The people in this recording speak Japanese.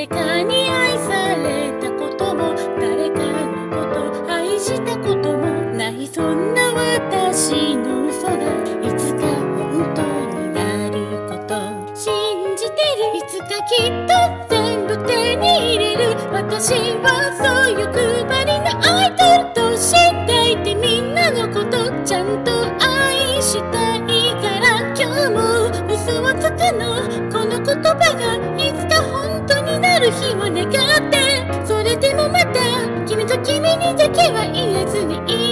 誰かに愛されたことも誰かのこと愛したこともないそんな私の嘘がいつか本当になること信じてるいつかきっと全部手に入れる私はそう欲張りなアイドルと知っていてみんなのことちゃんと愛したいから今日も嘘をつくのこの言葉がいつか本当になる日を願ってそれでもまた君と君にだけは言えずにい